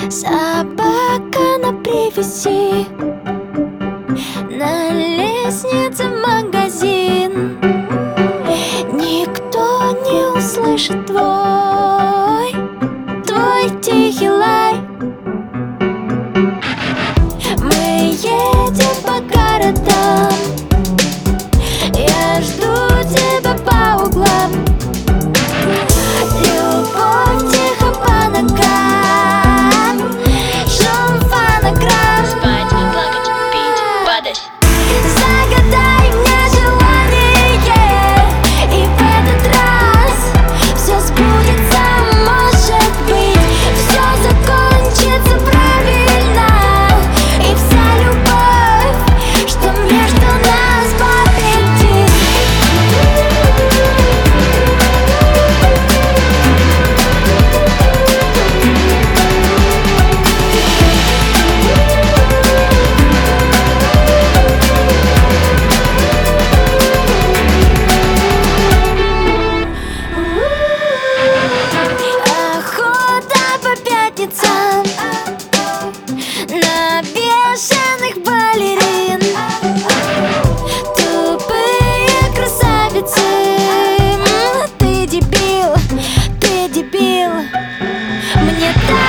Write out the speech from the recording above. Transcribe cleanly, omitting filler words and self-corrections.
Собака на привязи, на лестнице в магазин. Никто не услышит твой тихий лай. Мы едем по городам, я жду тебя по углам. Любовь тихо по ногам, шум фонограмм. Спать, плакать, пить, падать. Загадай мне желание, и в этот раз все сбудется, может быть. Все закончится правильно, и вся любовь, что между нас, победит. Охота по пятницам на бешеных балерин. Тупые красавицы, ты дебил, ты дебил. Мне так